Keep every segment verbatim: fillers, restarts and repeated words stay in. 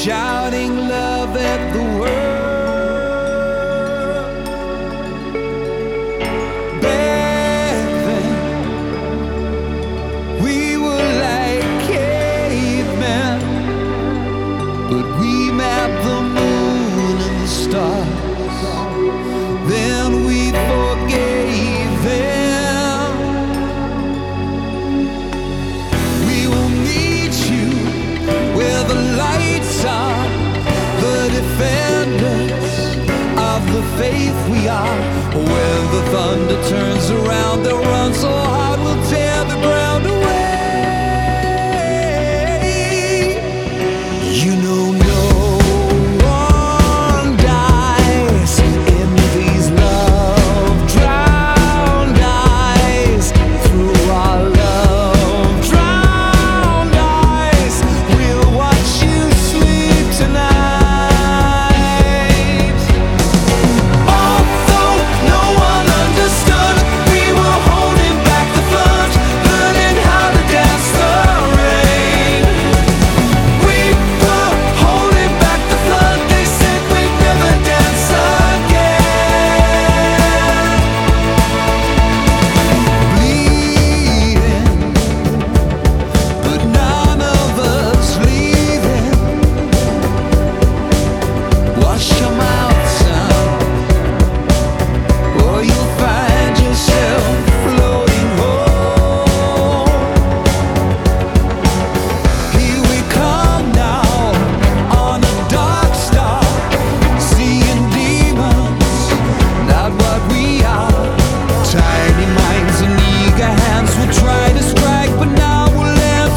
shouting love at the world. Back then, we were like cavemen, but we mapped the moon and the stars. Then we forgave them. We will meet you where the lights are, the defenders of the faith we are. When the thunder turns around, they'll run so hard we'll tear the ground away. You know no one dies in these love-drowned eyes. Through our love-drowned eyes, we'll watch you sleep tonight. Although no one understood, we were holding back the flood, learning how to dance the rain. We were holding back the flood, they said we'd never dance again. Bleeding, but none of us leaving. Wash your mouth, son, or you'll find yourself floating home. Here we come now on a dark star, seeing demons, not what we are. Tiny minds and eager hands will try to strike, but now we'll land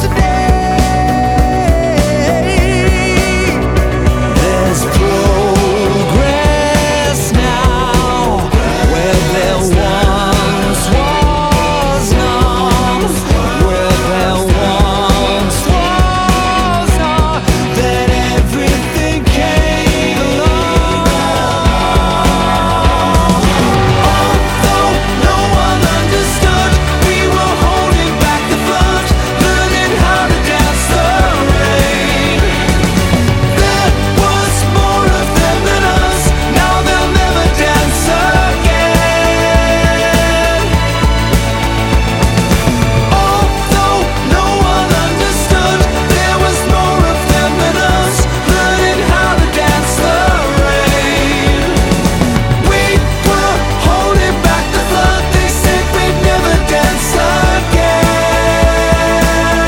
today. There's progress now where there once was none, where there once was none. That everything came along. Although no one understood, we were holding back the flood, learning how to dance the rain. There was more of them than us, now they'll never dance again. Although no one understood, there was more of them than us, learning how to dance the rain. We were holding back the flood, they said we'd never dance again.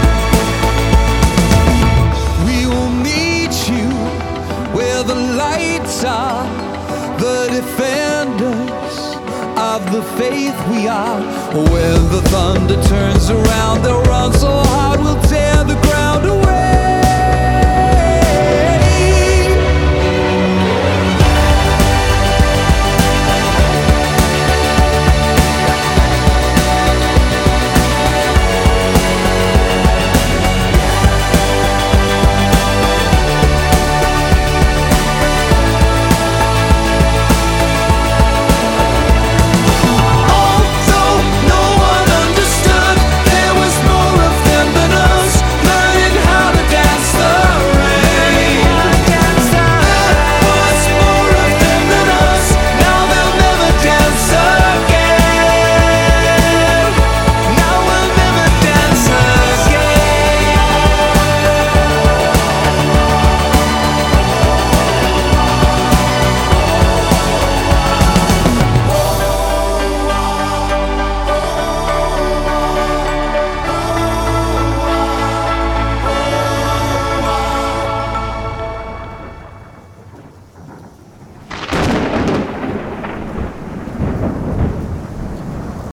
We will meet you where the lights are, the defenders of the faith we are. When the thunder turns around, they'll run so hard we'll tear